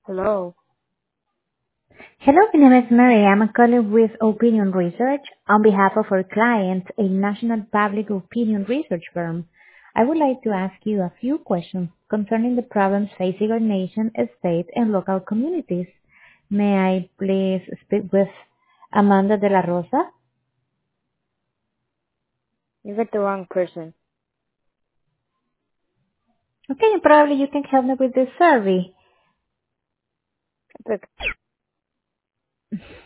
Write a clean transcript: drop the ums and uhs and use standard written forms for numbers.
Hello. Hello, my name is Mary. I'm a colleague with Opinion Research on behalf of our client, a national public opinion research firm. I would like to ask you a few questions concerning the problems facing our nation, state, and local communities. May I please speak with Amanda de la Rosa? You got the wrong person. Okay, probably you can help me with this survey. Look,